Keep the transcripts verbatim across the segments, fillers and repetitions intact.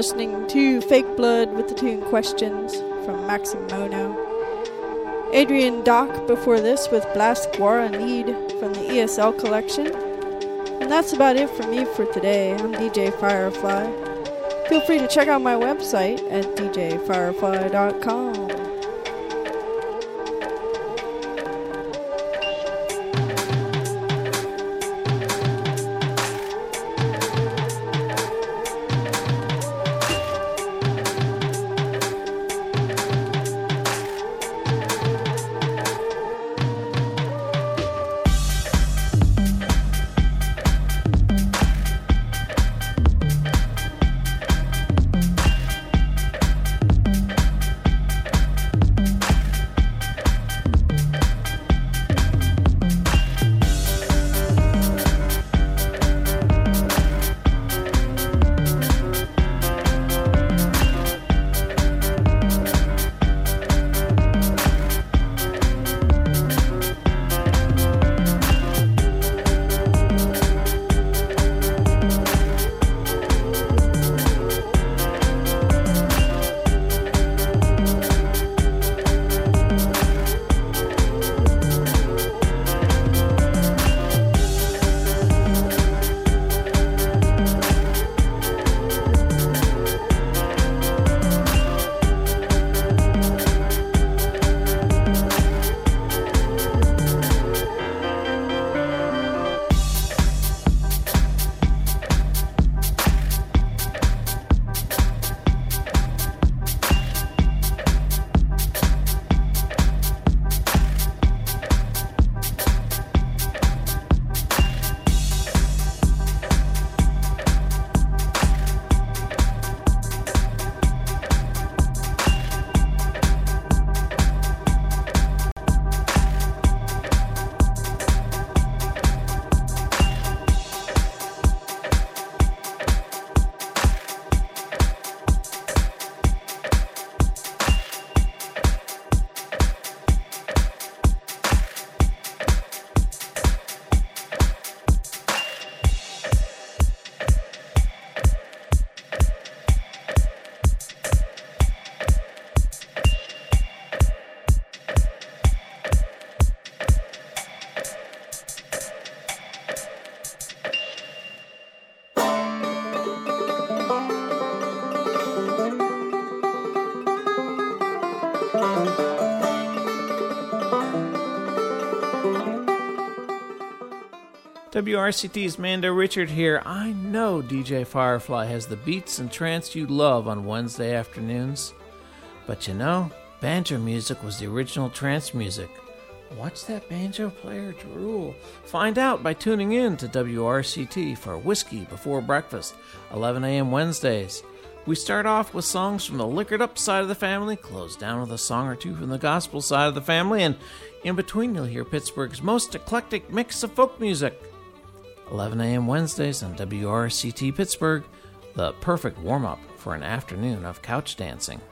listening to Fake Blood with the tune Questions from Maxim Mono. Adrian Dock before this with Blast Guara Need from the E S L collection. And that's about it for me for today. I'm D J Firefly. Feel free to check out my website at d j firefly dot com. W R C T's Mando Richard here. I know D J Firefly has the beats and trance you love on Wednesday afternoons. But you know, banjo music was the original trance music. Watch that banjo player drool. Find out by tuning in to W R C T for Whiskey Before Breakfast, eleven a.m. Wednesdays. We start off with songs from the liquored up side of the family, close down with a song or two from the gospel side of the family, and in between you'll hear Pittsburgh's most eclectic mix of folk music. eleven a.m. Wednesdays on W R C T Pittsburgh, the perfect warm-up for an afternoon of couch dancing.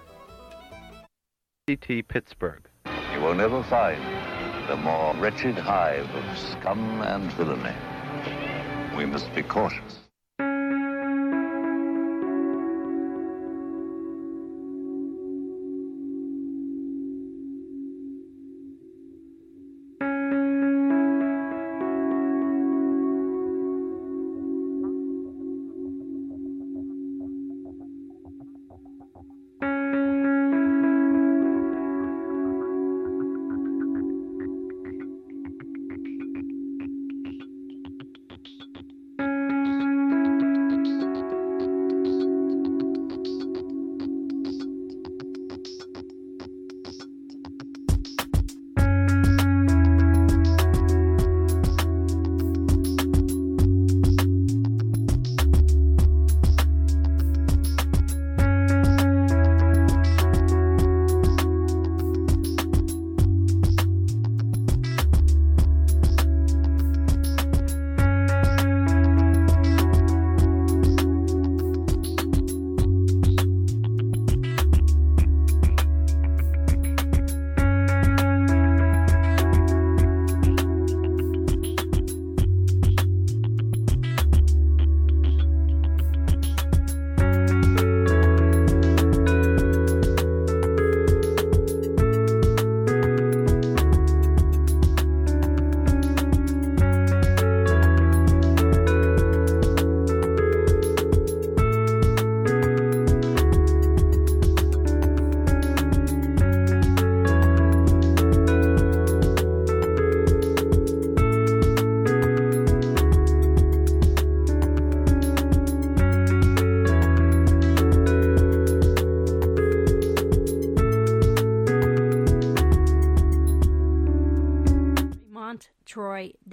C T Pittsburgh. You will never find the more wretched hive of scum and villainy. We must be cautious.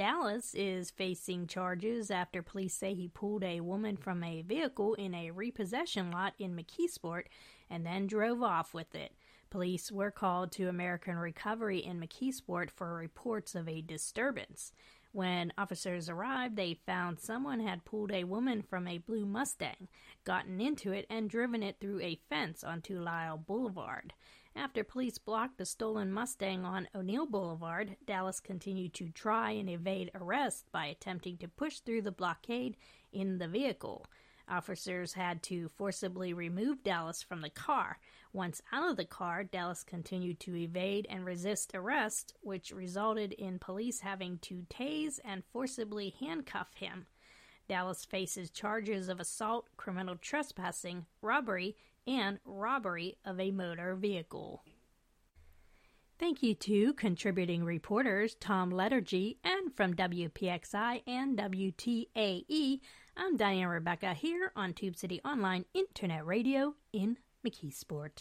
Dallas is facing charges after police say he pulled a woman from a vehicle in a repossession lot in McKeesport and then drove off with it. Police were called to American Recovery in McKeesport for reports of a disturbance. When officers arrived, they found someone had pulled a woman from a blue Mustang, gotten into it, and driven it through a fence onto Lyle Boulevard. After police blocked the stolen Mustang on O'Neill Boulevard, Dallas continued to try and evade arrest by attempting to push through the blockade in the vehicle. Officers had to forcibly remove Dallas from the car. Once out of the car, Dallas continued to evade and resist arrest, which resulted in police having to tase and forcibly handcuff him. Dallas faces charges of assault, criminal trespassing, robbery, and robbery of a motor vehicle. Thank you to contributing reporters Tom Lettergy, and from W P X I and W T A E, I'm Diane Rebecca here on Tube City Online Internet Radio in McKeesport.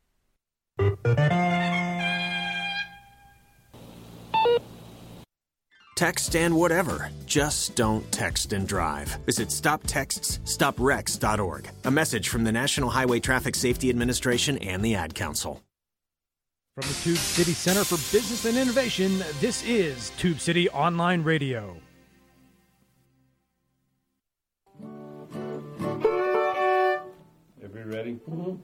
Text and whatever. Just don't text and drive. Visit stop texts stop wrecks dot org. A message from the National Highway Traffic Safety Administration and the Ad Council. From the Tube City Center for Business and Innovation, this is Tube City Online Radio. Everybody ready? Mm-hmm.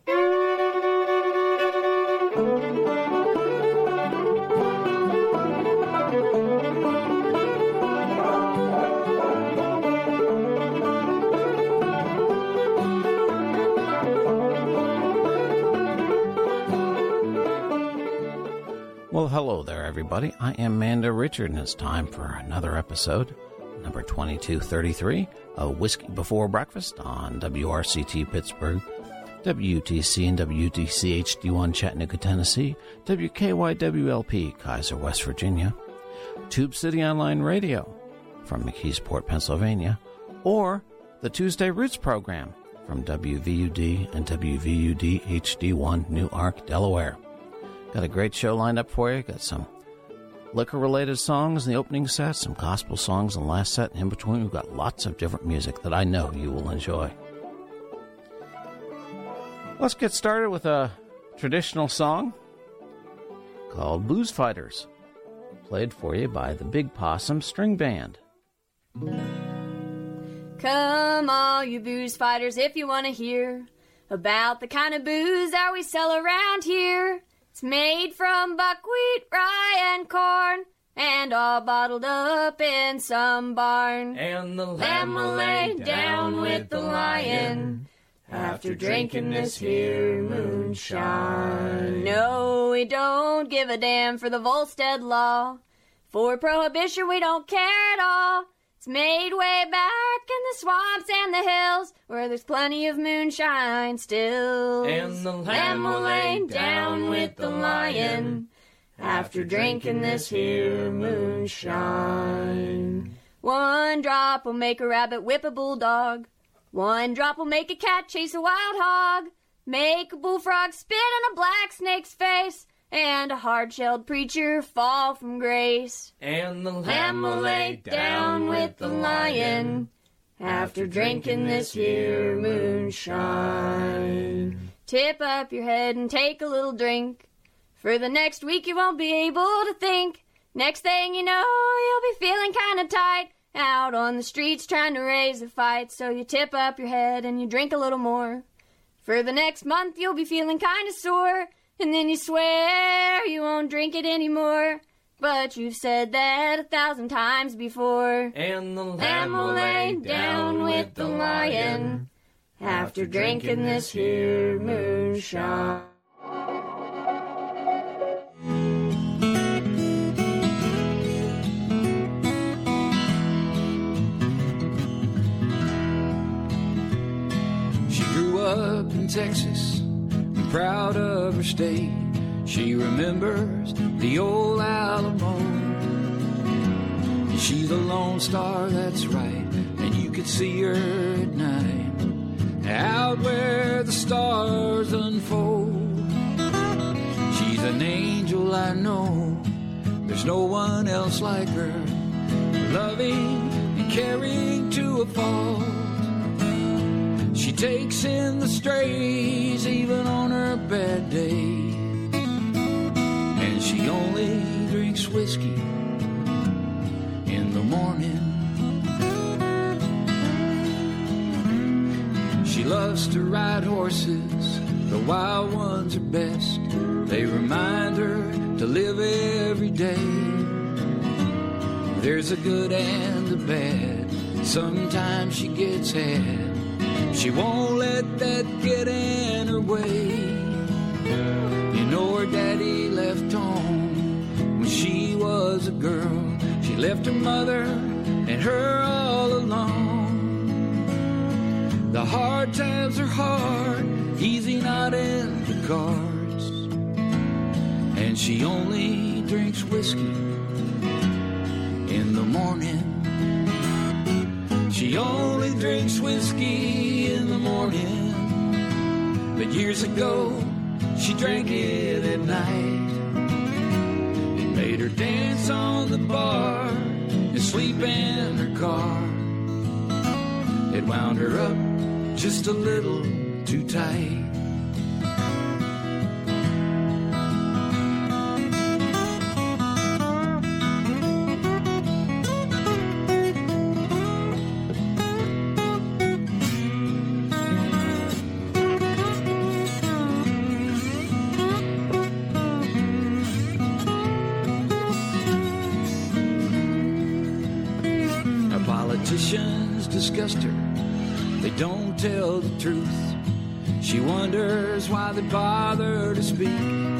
Well, hello there, everybody. I am Manda Richard, and it's time for another episode, number twenty-two thirty-three, of Whiskey Before Breakfast on W R C T Pittsburgh, W T C and W T C H D one Chattanooga, Tennessee, W K Y W L P Kaiser, West Virginia, Tube City Online Radio from McKeesport, Pennsylvania, or the Tuesday Roots program from W V U D and W V U D H D one Newark, Delaware. Got a great show lined up for you. Got some liquor-related songs in the opening set, some gospel songs in the last set, and in between we've got lots of different music that I know you will enjoy. Let's get started with a traditional song called Blues Fighters, played for you by the Big Possum String Band. Come all you booze fighters if you want to hear about the kind of booze that we sell around here. It's made from buckwheat, rye, and corn, and all bottled up in some barn. And the lamb will lay down with the lion after drinking this here moonshine. No, we don't give a damn for the Volstead law. For prohibition, we don't care at all. It's made way back in the swamps and the hills, where there's plenty of moonshine still. And the lamb will lay down with the lion after drinking this here moonshine. One drop will make a rabbit whip a bulldog. One drop will make a cat chase a wild hog. Make a bullfrog spit in a black snake's face, and a hard-shelled preacher fall from grace. And the lamb will lay down with the lion after drinking this here moonshine. Tip up your head and take a little drink. For the next week you won't be able to think. Next thing you know, you'll be feeling kind of tight, out on the streets trying to raise a fight. So you tip up your head and you drink a little more. For the next month you'll be feeling kind of sore, and then you swear you won't drink it anymore. But you've said that a thousand times before. And the lamb will lay down with the lion after drinking this here moonshine. She grew up in Texas, proud of her state. She remembers the old Alamo. She's a lone star, that's right, and you could see her at night, out where the stars unfold. She's an angel, I know. There's no one else like her. loving and caring to a fault. She takes in the strays even on her bad day. And she only drinks whiskey in the morning. She loves to ride horses, the wild ones are best. They remind her to live every day. There's a good and a bad, sometimes she gets had. She won't let that get in her way. You know her daddy left home when she was a girl. She left her mother and her all alone. The hard times are hard, easy not in the cards. And she only drinks whiskey in the morning. She only drinks whiskey in the morning. But years ago, she drank it at night. It made her dance on the bar and sleep in her car. It wound her up just a little too tight. Politicians disgust her, they don't tell the truth. She wonders why they bother to speak.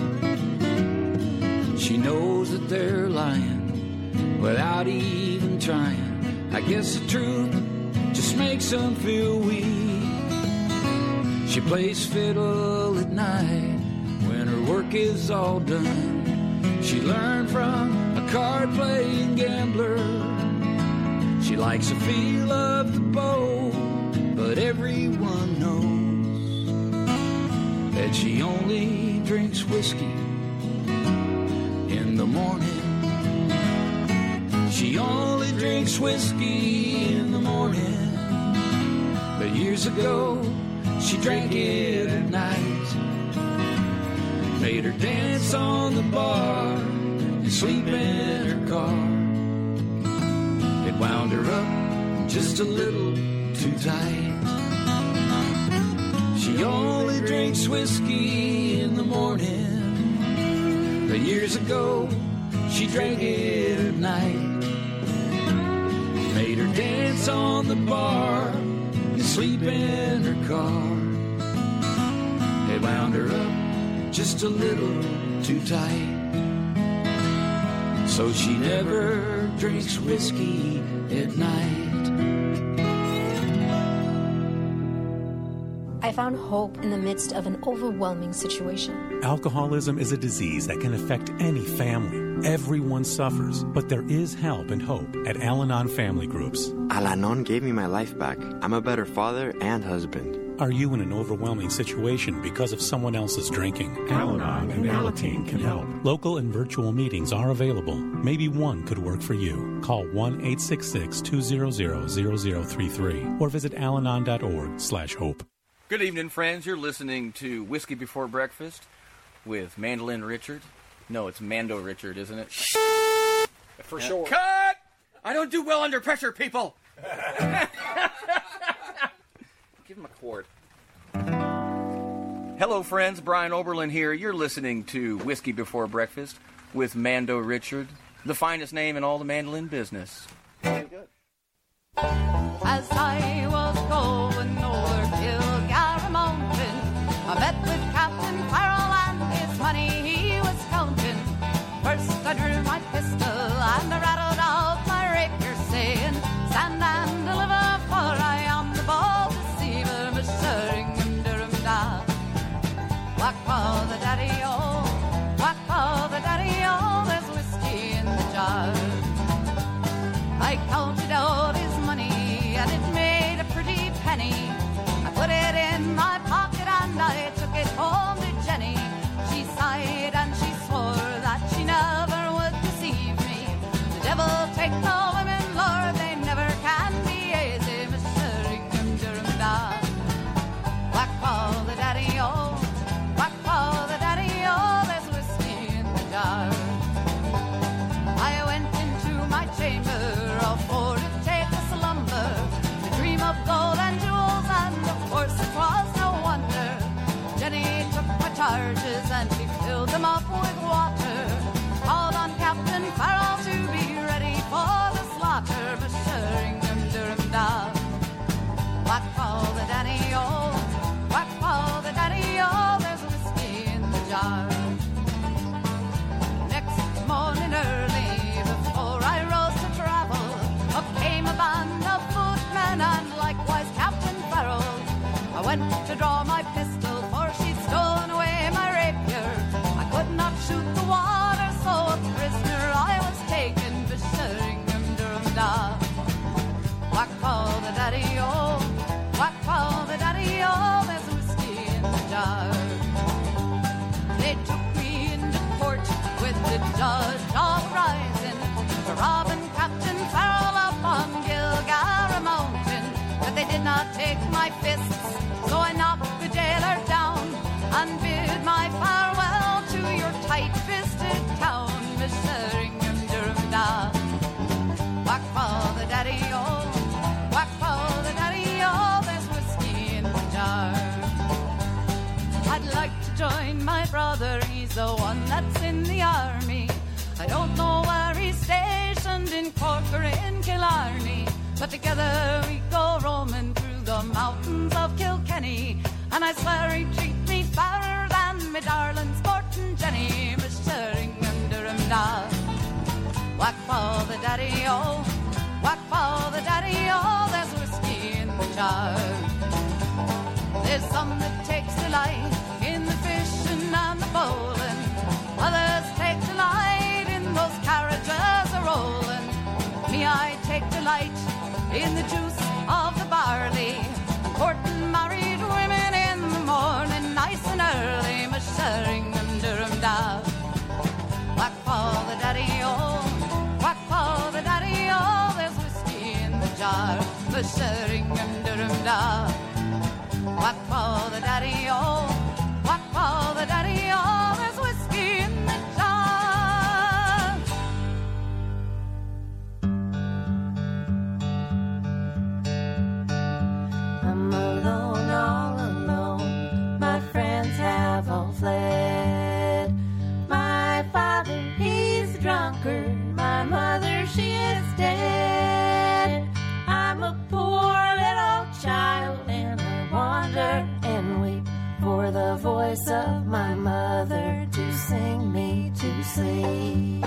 She knows that they're lying without even trying. I guess the truth just makes them feel weak. She plays fiddle at night when her work is all done. She learned from a card-playing gambler. She likes the feel of the bow, but everyone knows that she only drinks whiskey in the morning. She only drinks whiskey in the morning. But years ago, she drank it at night. Made her dance on the bar and sleep in her car. It wound her up just a little too tight. She only drinks whiskey in the morning. But years ago, she drank it at night. Made her dance on the bar and sleep in her car. It wound her up just a little too tight. So she never drinks whiskey at night. I found hope in the midst of an overwhelming situation. Alcoholism is a disease that can affect any family. Everyone suffers, but there is help and hope at Al-Anon Family Groups. Al-Anon gave me my life back. I'm a better father and husband. Are you in an overwhelming situation because of someone else's drinking? Al-Anon and Alateen can help. Local and virtual meetings are available. Maybe one could work for you. Call one eight six six, two zero zero, zero zero three three or visit alanon.org slash hope. Good evening, friends. You're listening to Whiskey Before Breakfast with Mandolin Richard. No, it's Mando Richard, isn't it? For sure. Cut! I don't do well under pressure, people. Give him a quart. Hello, friends. Brian Oberlin here. You're listening to Whiskey Before Breakfast with Mando Richard, the finest name in all the mandolin business. Very good. As I was going over Kilgara Mountain, I met with Captain Farrell and his money he was counting. First I drew my pistol and I rattled out my rapier, saying, "Stand and deliver, for I am the bold deceiver, Mister Durham-da." Whack for the daddy-o, whack for the daddy-o, there's whiskey in the jar. I counted out his money and it made a pretty penny. I put it in my pocket and I took it home to Jenny. She sighed and she swore that she never would deceive me. The devil take the women, Lord. torches and she filled them up with water. Called on Captain Farrell to be ready for the slaughter. Masheringham Durham da. Whack Paul the daddy-o, whack Paul the daddy-o, there's whiskey in the jar. Next morning early, before I rose to travel, up came a band of footmen and likewise Captain Farrell. I went to draw my pistol, for she'd stolen away my rapier. I could not shoot the water, so a prisoner I was taken. Bisheringham Durham da. Whack Paul the daddy-o, whack Paul the daddy-o, there's whiskey in the jar. They took me into court with the judge all rising, to rob and Captain Farrell up on Gilgara Mountain. But they did not take my fists, so I knocked the jailer down and bid my farewell to your tight-fisted town. Masheringham Durham da. Whack Paul the daddy-o, whack Paul the daddy-o, there's whiskey in the jar. I'd like to join my brother, he's the one that's in the army. I don't know where he's stationed, in Cork or in Killarney, but together we go roaming through the mountains of Kilkenny, and I swear he'd treat me fairer than me darling sportin' Jenny. Masheringham Durham da. Whack Paul the daddy-o, whack Paul the daddy-o, there's whiskey in the jar. There's some that takes delight in the fishing and the bowling, others take delight in those carriages a-rolling. Me, I take delight in the juice of the barley, and courting married women in the morning, nice and early. Masheringham Durham da. Whack Paul the daddy-o, whack Paul the daddy-o, there's whiskey in the jar. Masheringham Durham da. Whack Paul the daddy-o, whack Paul the daddy-o, there's whiskey in the jar. I'm alone, all alone, my friends have all fled. My father, he's a drunkard, my mother, she is dead. I'm a poor little child and I wander and weep for the voice of my mother to sing me to sleep.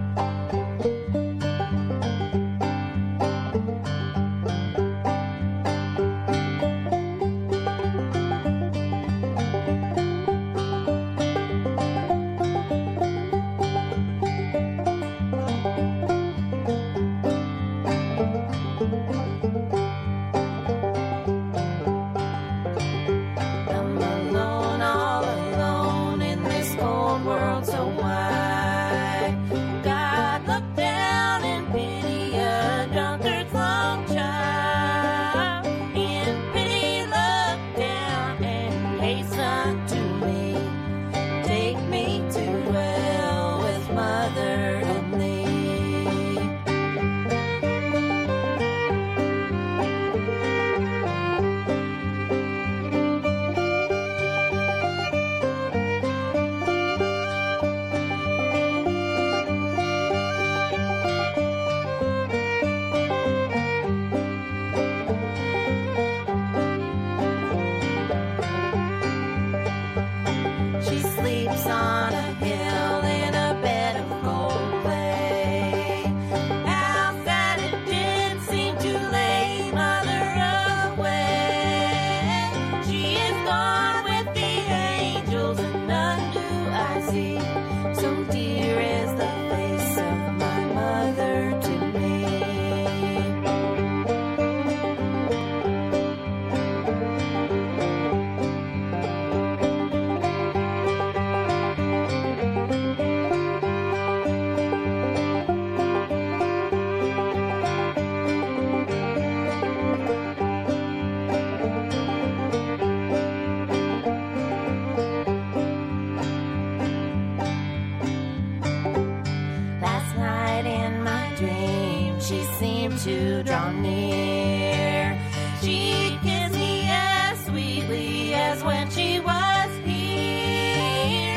to draw near. She kissed me as sweetly as when she was here.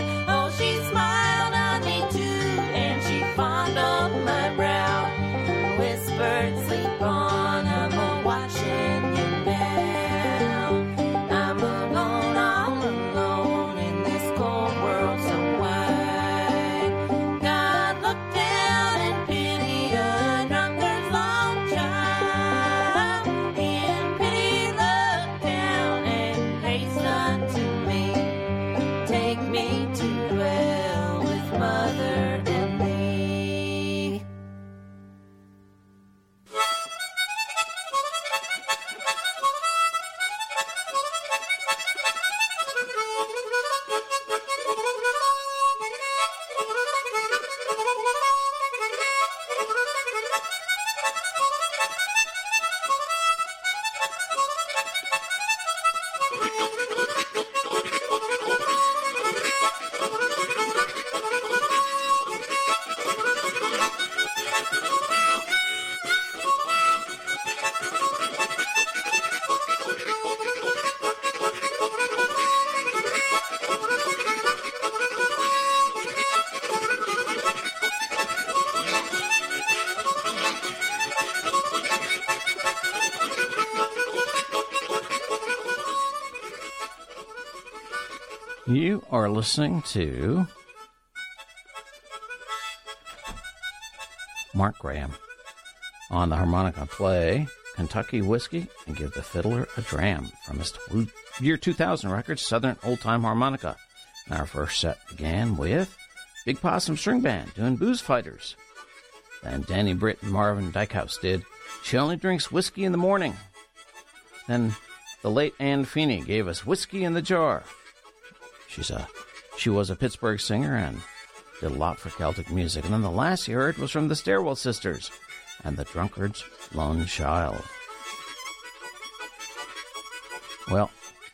You are listening to Mark Graham on the harmonica. Play Kentucky Whiskey and Give the Fiddler a Dram from his year two thousand record, Southern Old Time Harmonica. And our first set began with Big Possum String Band doing Booze Fighters. Then Danny Britt and Marvin Dykehouse did She Only Drinks Whiskey in the Morning. Then the late Ann Feeney gave us Whiskey in the Jar. She's a, she was a Pittsburgh singer and did a lot for Celtic music. And then the last you heard was from the Stairwell Sisters and the Drunkard's Lone Child. Well,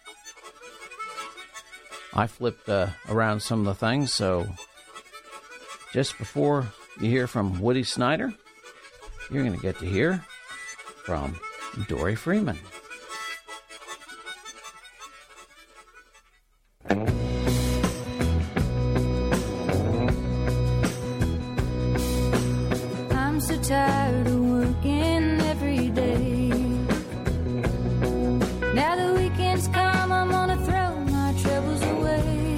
I flipped uh, around some of the things, so just before you hear from Woody Snyder, you're going to get to hear from Dory Freeman. I'm so tired of working every day. Now the weekend's come, I'm gonna throw my troubles away.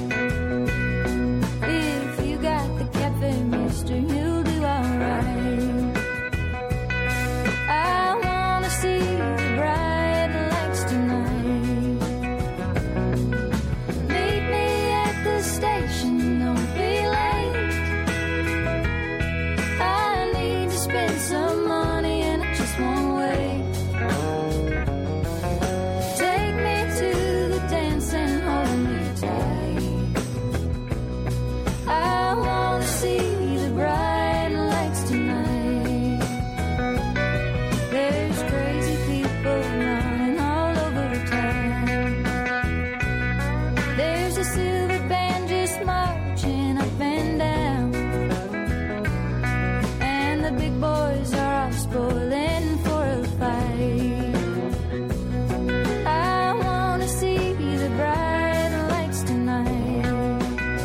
If you got the cafe, mister, you'll do alright. I wanna see the bright lights tonight. Meet me at the station, don't be late. I need to spend some money and I just won't wait. Take me to the dance and hold me tight. I wanna see the bright lights tonight. There's crazy people running all over town. There's a silver band just marching up and down. And the big boys are all spoiling for a fight. I wanna see the bright lights tonight.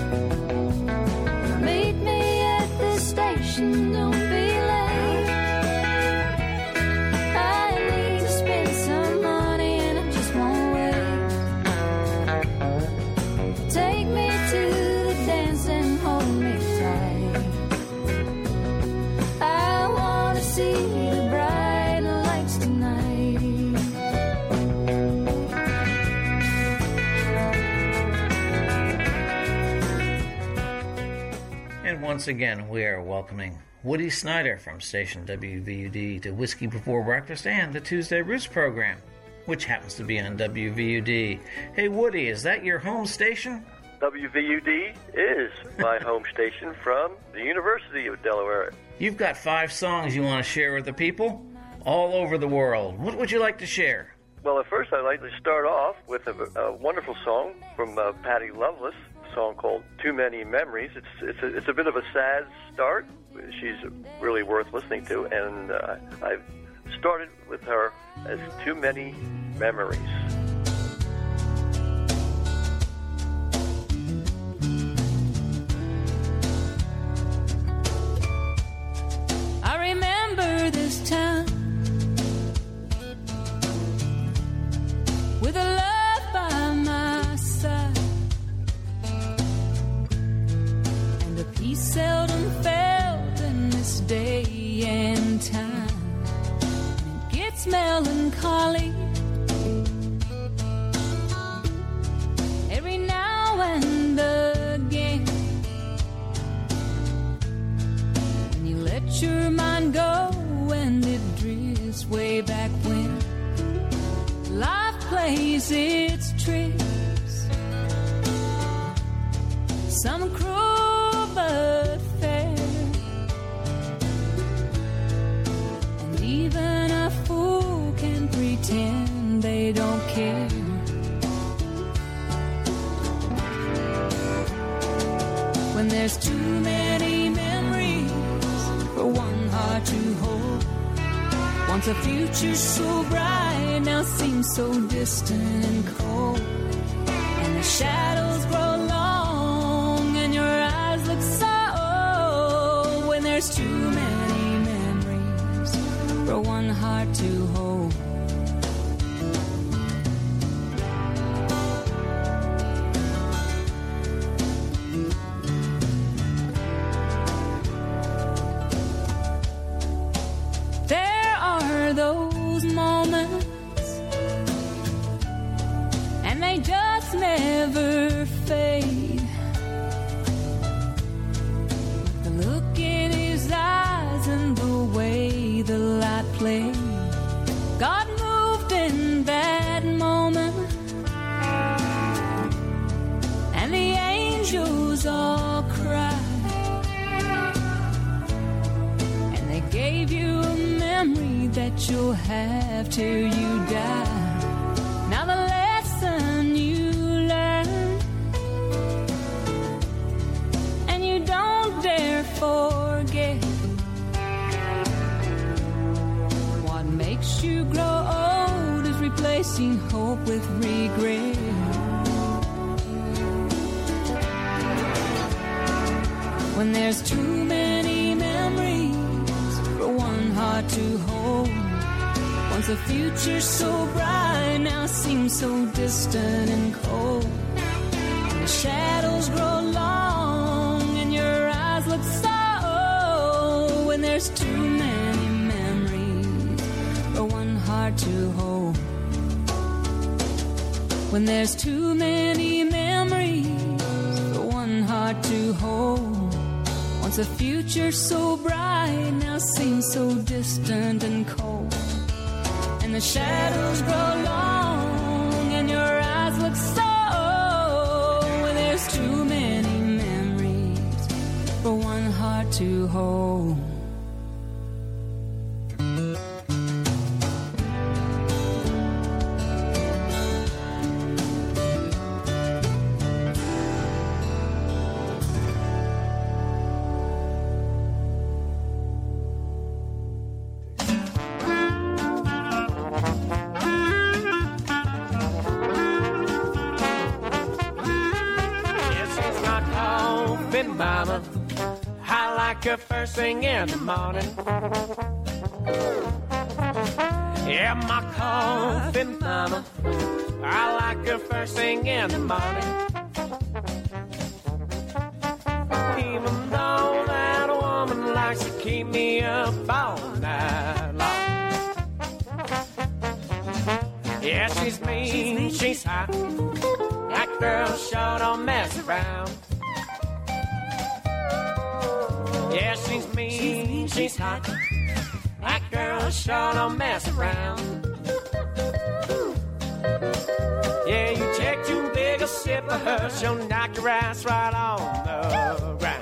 Meet me at the station, don't be late. I need to spend some money and I just won't wait. Take me to the dance and hold me tight. I wanna see the bright lights tonight. And once again, we are welcoming Woody Snyder from station W V U D to Whiskey Before Breakfast and the Tuesday Roots program, which happens to be on W V U D. Hey, Woody, is that your home station? W V U D is my home station from the University of Delaware. You've got five songs you want to share with the people all over the world. What would you like to share? Well, at first I'd like to start off with a, a wonderful song from uh, Patty Loveless, a song called Too Many Memories. It's it's a, it's a bit of a sad start. She's really worth listening to, and uh, I've started with her as Too Many Memories. I remember this time with a love by my side, and a peace seldom felt in this day and time. And it gets melancholy every now and again. When you let your mind go and it drifts way back when life plays its tricks, some cruel but fair, and even a fool can pretend they don't care. When there's too many memories for one heart to hold, once a future so bright now seems so distant and cold, and the shadows grow long and your eyes look so old. When there's too many memories for one heart to hold. those moments, and they just never fade. The look in his eyes and the way the light played, God moved in that moment, and the angels all cried. They gave you a memory that you'll have till you die. Now the lesson you learned, and you don't dare forget. What makes you grow old is replacing hope with regret. When there's too many memories for one heart to hold, once the future so bright now seems so distant and cold, and the shadows grow long and your eyes look so old. When there's too many memories for one heart to hold, when there's too many memories for one heart to hold, once the future so bright now seems so distant and cold, and the shadows grow long and your eyes look so old. When there's too many memories for one heart to hold. Mama, I like her first thing in the morning. Yeah, my coffee mama, I like her first thing in the morning. Even though that woman likes to keep me up all night long. Yeah, she's mean, she's hot. That girl sure don't mess around. Yeah, she's mean, she's hot. That girl sure don't mess around. Yeah, you take too big a sip of her, she'll knock your ass right on the ground.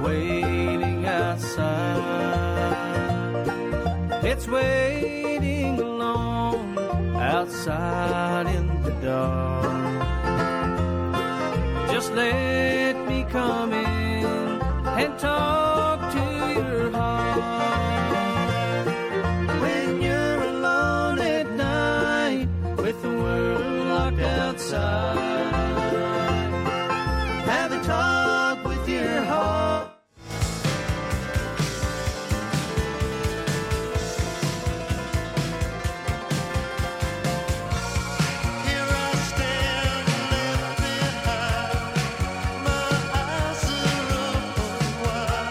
waiting outside. It's waiting alone outside in the dark. Just let me come in and talk to your heart. When you're alone at night with the world locked outside, have a talk with your heart. Why?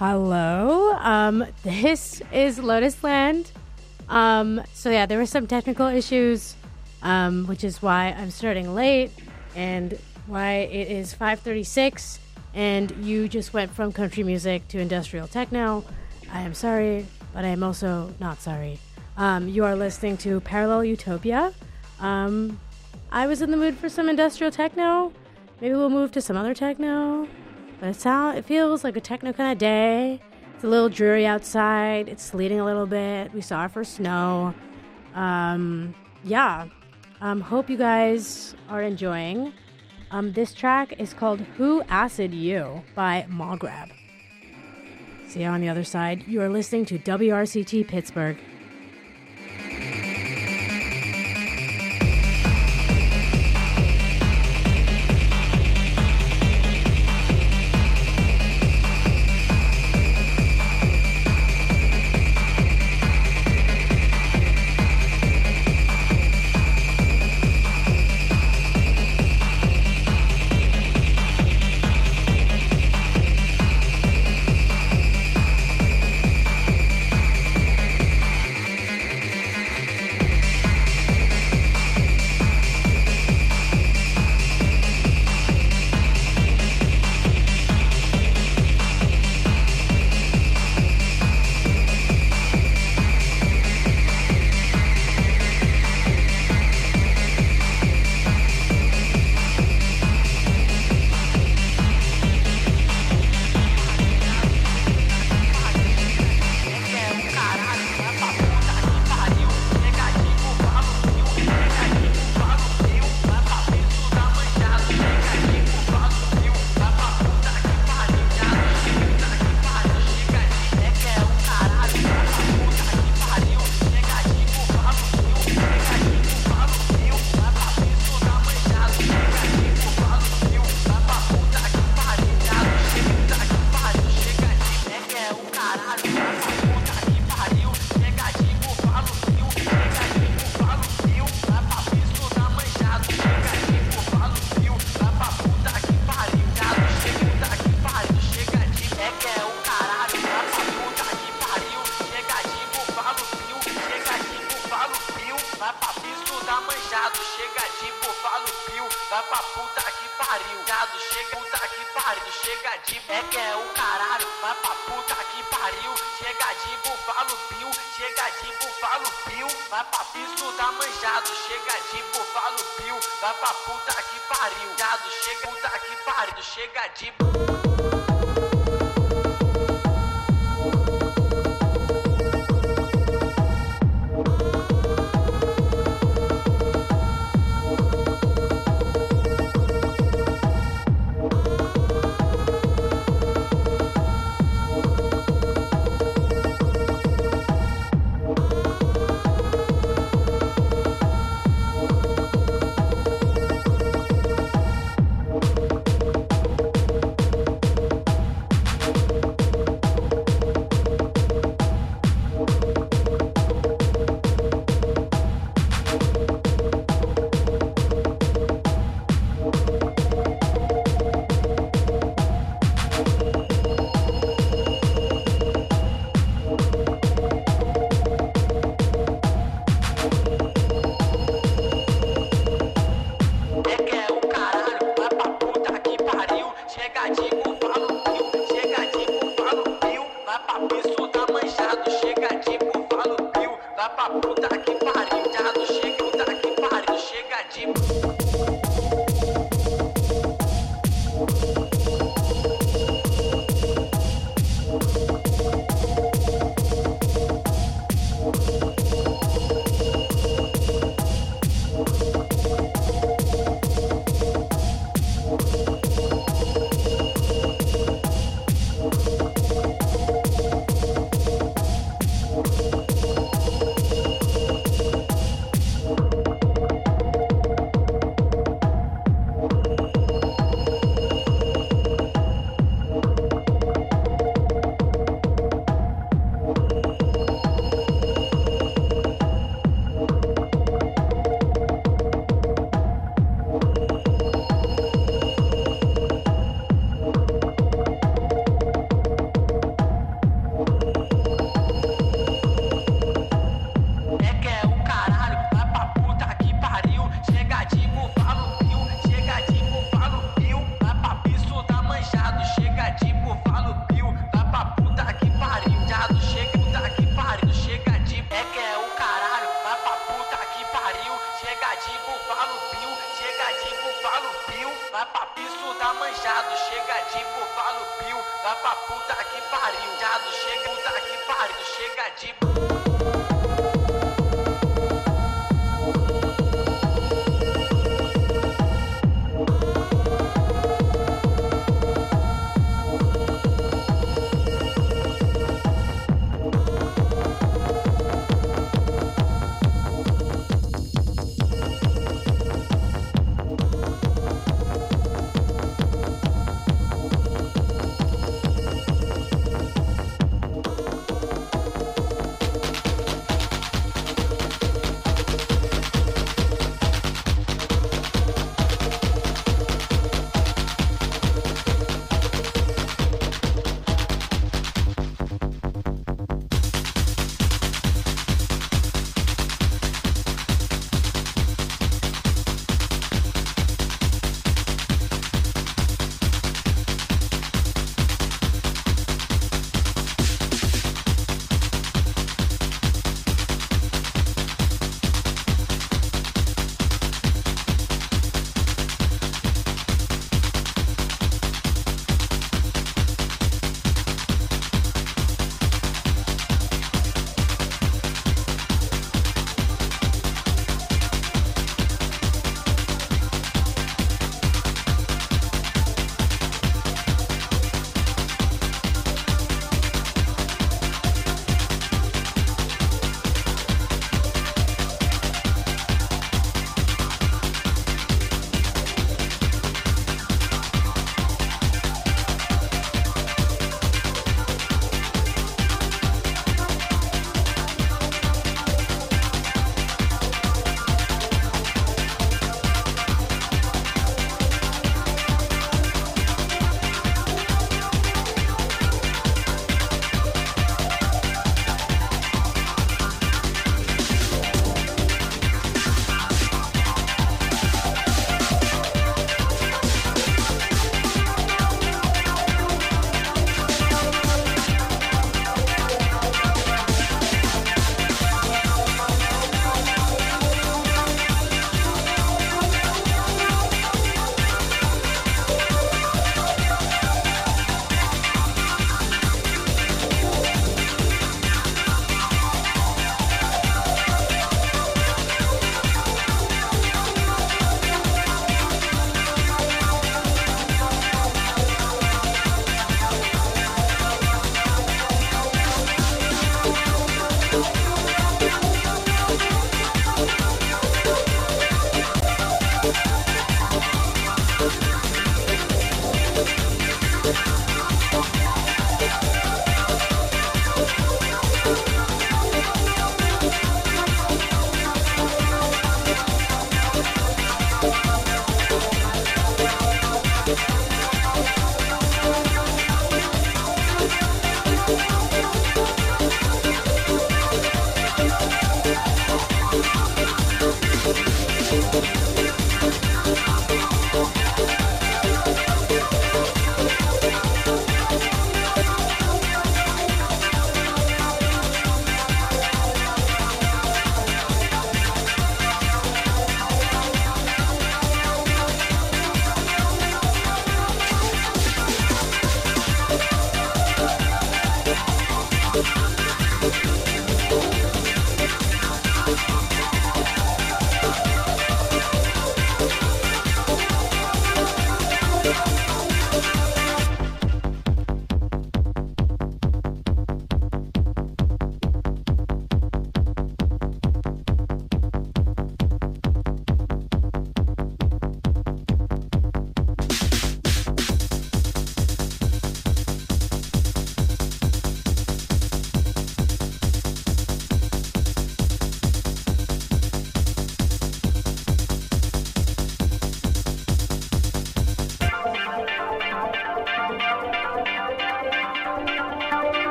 Hello. Um, this is Lotus Land. Um, so yeah, there were some technical issues, um, which is why I'm starting late and why it is five thirty-six and you just went from country music to industrial techno. I am sorry, but I am also not sorry. Um, you are listening to Parallel Utopia. Um, I was in the mood for some industrial techno. Maybe we'll move to some other techno. But it sound it feels like a techno kind of day. It's a little dreary outside. It's sleeting a little bit. We saw our first snow. Um, yeah. Um, hope you guys are enjoying. Um, this track is called Who Acid You by Mallgrab. See you on the other side. You are listening to W R C T Pittsburgh. Jado chega de Buffalo Bill, lá pra puta que pariu. Jado chega, puta que pariu, chega de...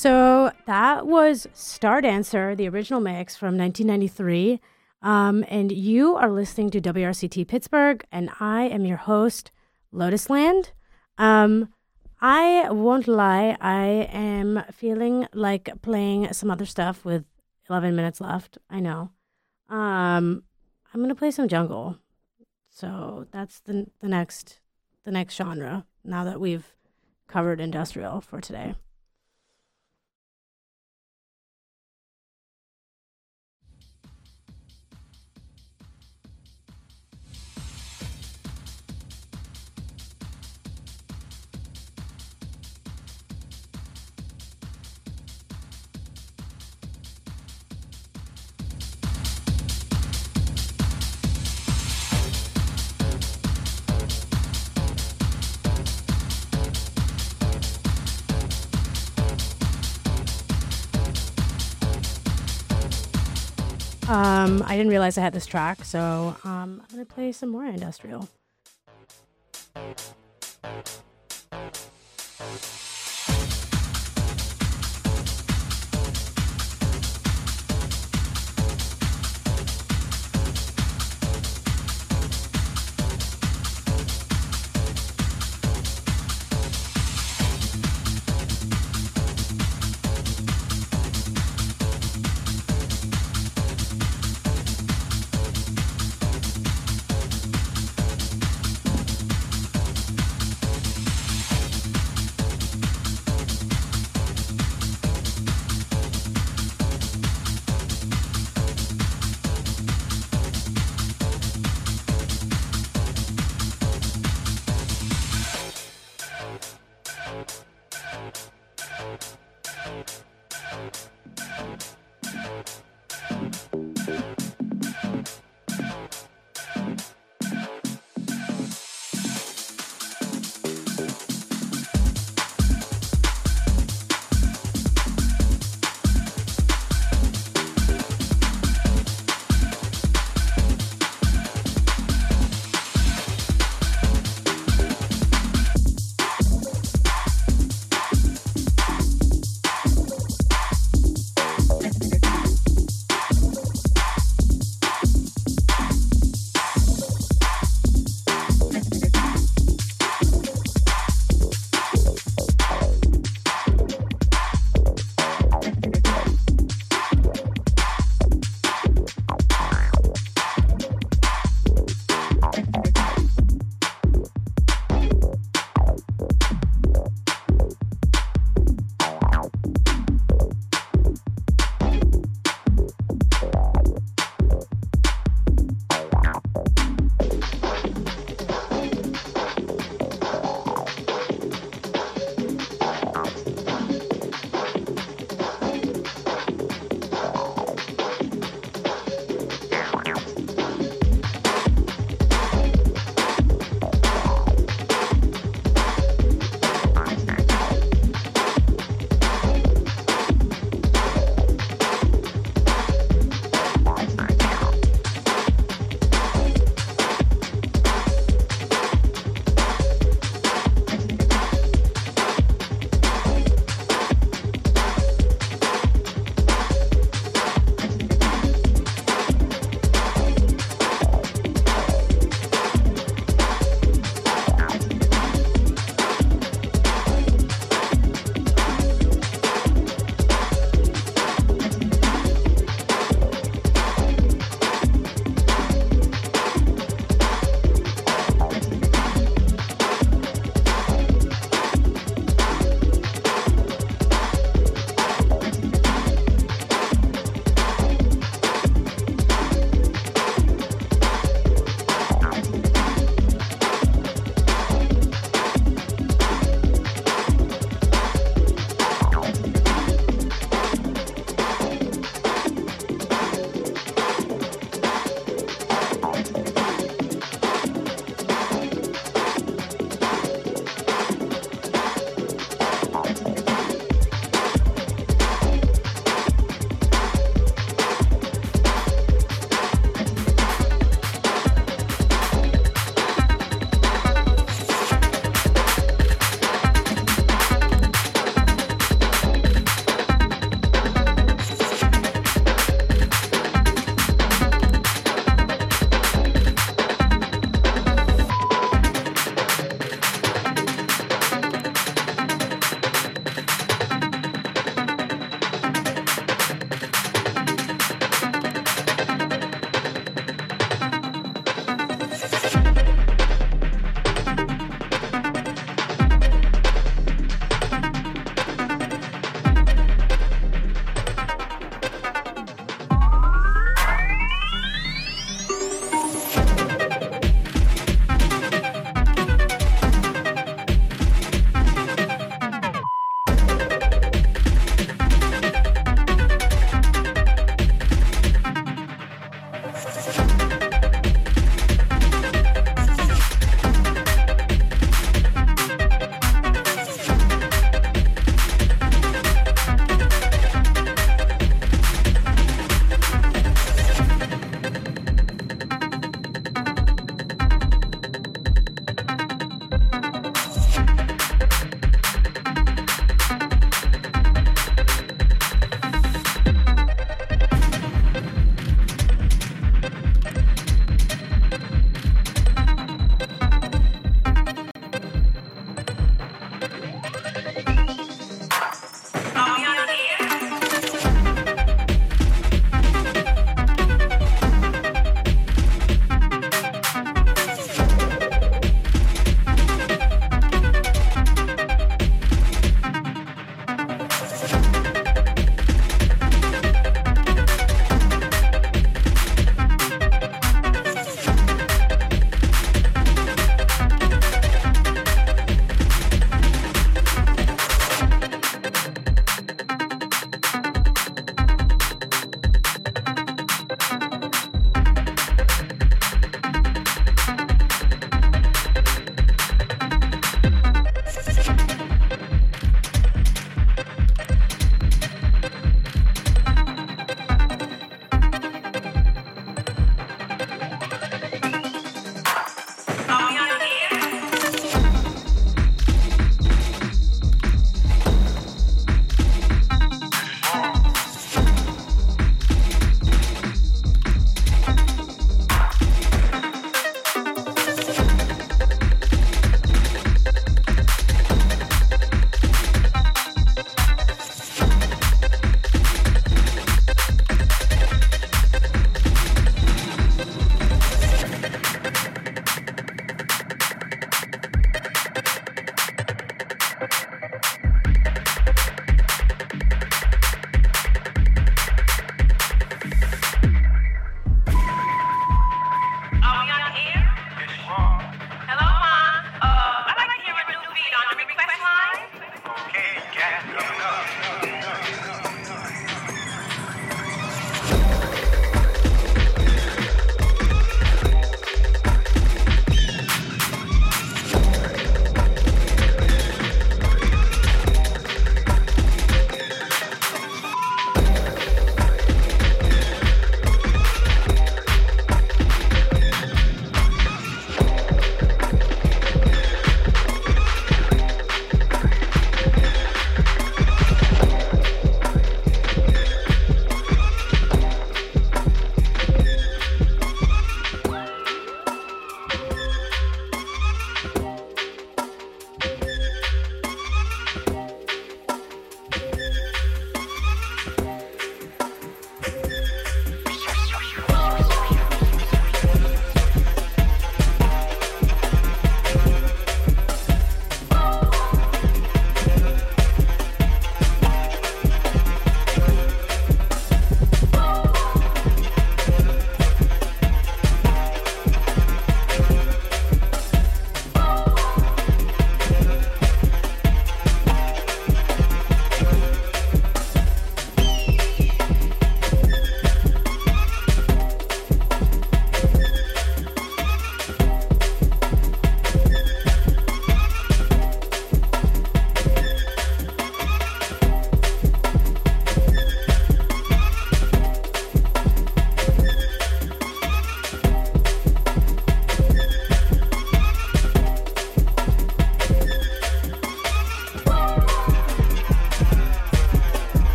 So that was Star Dancer, the original mix from nineteen ninety-three. Um, and you are listening to W R C T Pittsburgh, and I am your host, Lotus Land. Um, I won't lie, I am feeling like playing some other stuff with eleven minutes left. I know. Um, I'm going to play some jungle. So that's the the next the next genre, now that we've covered industrial for today. Um, I didn't realize I had this track, so um, I'm going to play some more industrial.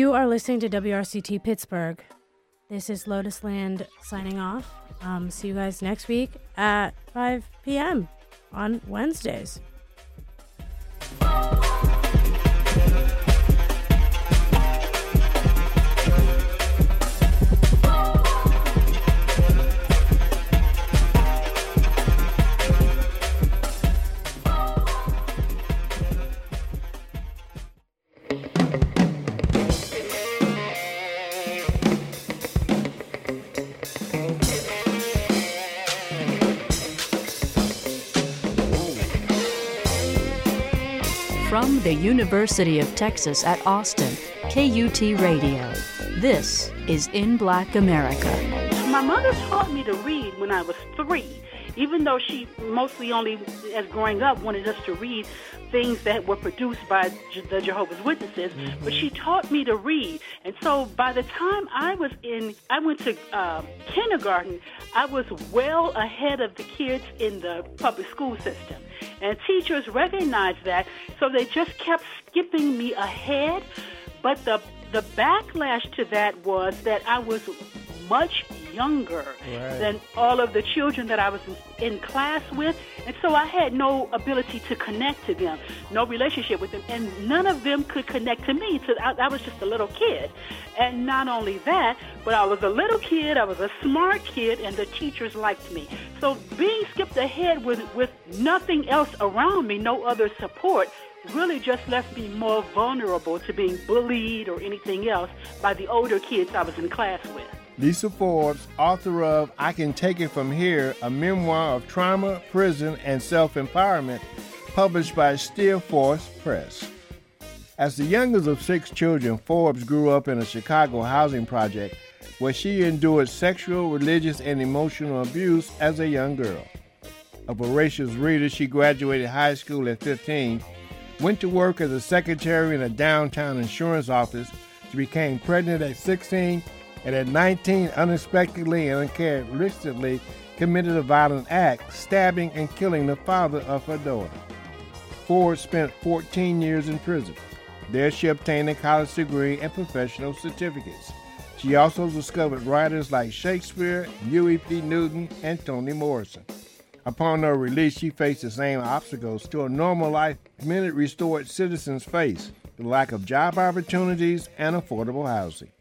You are listening to W R C T Pittsburgh. This is Lotus Land signing off. Um, see you guys next week at five p.m. on Wednesdays. From the University of Texas at Austin, K U T Radio. This is In Black America. My mother taught me to read when I was three, even though she mostly only, as growing up, wanted us to read things that were produced by the Jehovah's Witnesses, mm-hmm. but she taught me to read. And so by the time I was in, I went to uh, kindergarten, I was well ahead of the kids in the public school system. And teachers recognized that, so they just kept skipping me ahead. But the the backlash to that was that I was much younger right. than all of the children that I was in class with. And so I had no ability to connect to them, no relationship with them. And none of them could connect to me. So I, I was just a little kid. And not only that, but I was a little kid, I was a smart kid, and the teachers liked me. So being skipped ahead with, with nothing else around me, no other support, really just left me more vulnerable to being bullied or anything else by the older kids I was in class with. Lisa Forbes, author of I Can Take It From Here, a memoir of trauma, prison, and self-empowerment, published by Steelforce Press. As the youngest of six children, Forbes grew up in a Chicago housing project where she endured sexual, religious, and emotional abuse as a young girl. A voracious reader, she graduated high school at fifteen, went to work as a secretary in a downtown insurance office. She became pregnant at sixteen, and at nineteen, unexpectedly and uncharacteristically committed a violent act, stabbing and killing the father of her daughter. Forbes spent fourteen years in prison. There she obtained a college degree and professional certificates. She also discovered writers like Shakespeare, Huey P. Newton, and Toni Morrison. Upon her release, she faced the same obstacles to a normal life many restored citizens face, the lack of job opportunities and affordable housing.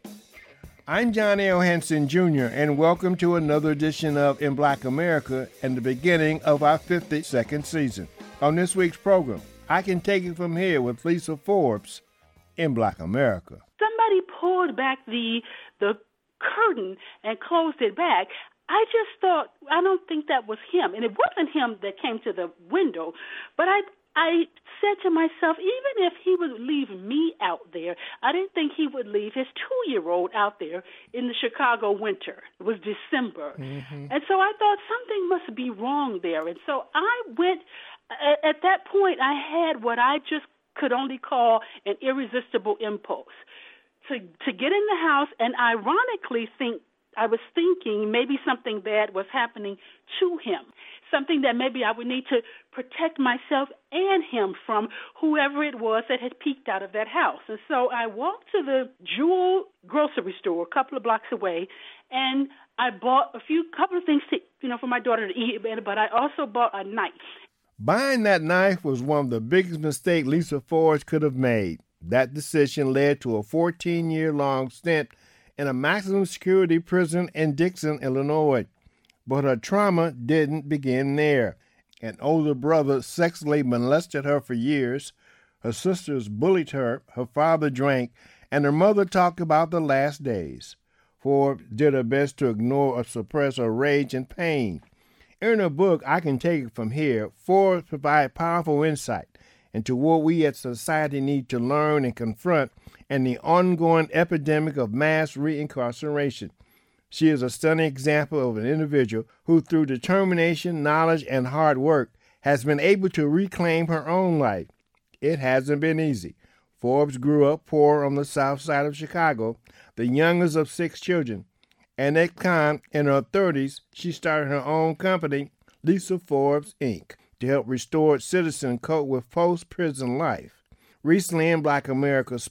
I'm John L. Hanson, Junior, and welcome to another edition of In Black America and the beginning of our fifty-second season. On this week's program, I Can Take It From Here with Lisa Forbes, In Black America. Somebody pulled back the the curtain and closed it back. I just thought, I don't think that was him. And it wasn't him that came to the window, but I I said to myself, even if he would leave me out there, I didn't think he would leave his two-year-old out there in the Chicago winter. It was December. Mm-hmm. And so I thought something must be wrong there. And so I went, at that point, I had what I just could only call an irresistible impulse to to get in the house and ironically think, I was thinking maybe something bad was happening to him, something that maybe I would need to protect myself and him from whoever it was that had peeked out of that house. And so I walked to the Jewel grocery store a couple of blocks away, and I bought a few couple of things to, you know, for my daughter to eat, but I also bought a knife. Buying that knife was one of the biggest mistakes Lisa Forbes could have made. That decision led to a fourteen-year-long stint in a maximum security prison in Dixon, Illinois. But her trauma didn't begin there. An older brother sexually molested her for years. Her sisters bullied her. Her father drank. And her mother talked about the last days. Forbes did her best to ignore or suppress her rage and pain. In her book, I Can Take It From Here, Forbes provides powerful insight into what we as society need to learn and confront and the ongoing epidemic of mass reincarceration. She is a stunning example of an individual who, through determination, knowledge, and hard work, has been able to reclaim her own life. It hasn't been easy. Forbes grew up poor on the south side of Chicago, the youngest of six children. And at the time, in her thirties, she started her own company, Lisa Forbes, Incorporated, to help restored citizens cope with post-prison life. Recently, In Black America